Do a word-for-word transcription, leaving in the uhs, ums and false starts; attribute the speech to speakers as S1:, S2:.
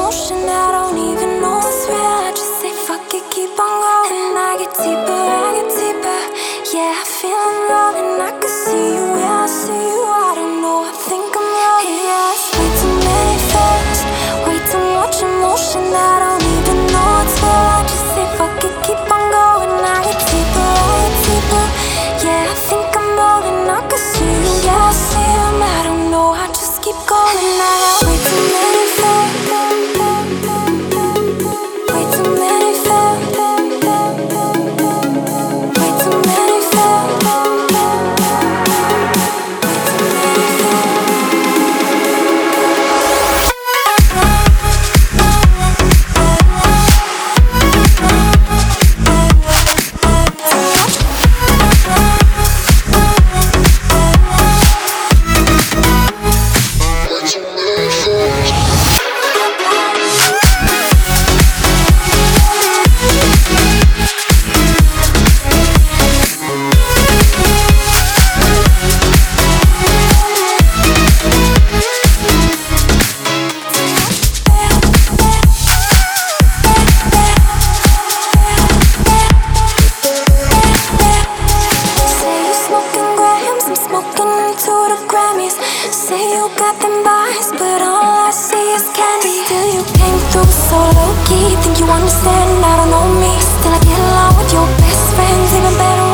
S1: emotion I don't even know it's real. I just say fuck it, keep on going. And I get deeper, I get deeper. Yeah, I feel I'm rolling. I can see you, yeah, I see you. I don't know, I think I'm rolling. Yeah, it's way too many feelings, way too much emotion I don't even know it's real. I just say fuck it, keep on going. I get deeper, I get deeper. Yeah, I think I'm rolling. I can see you, yeah, I see you. I don't know, I just keep going. I got way too many feelings, way too many feelings, way too many feelings, so low-key, think you understand, I don't know me. Still I get along with your best friends even better